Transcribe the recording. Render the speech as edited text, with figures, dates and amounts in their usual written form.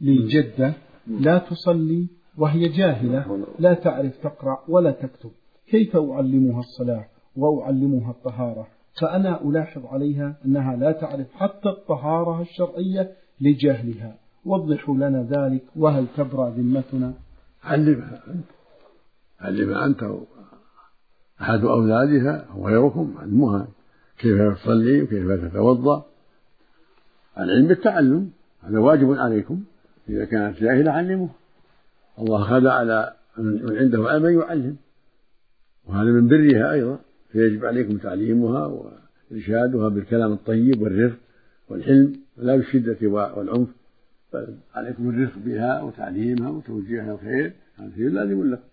لي جدة لا تصلي وهي جاهلة لا تعرف تقرأ ولا تكتب، كيف أعلمها الصلاة وأعلمها الطهارة؟ فأنا ألاحظ عليها أنها لا تعرف حتى الطهارة الشرعية لجهلها، وضحوا لنا ذلك، وهل تبرأ ذمتنا؟ علمها أنت أحد أولادها أو غيركم، علموها كيف تصلي وكيف تتوضأ. العلم بالتعلم، هذا واجب عليكم. إذا كانت جاهلة علموها، الله خلى على من عنده علم يعلم، وهذا من برها أيضا، فيجب عليكم تعليمها وإرشادها بالكلام الطيب والرفق والحلم، لا بالشدة والعنف، بل عليكم الرفق بها وتعليمها وتوجيهها الخير، هذا لازم لكم.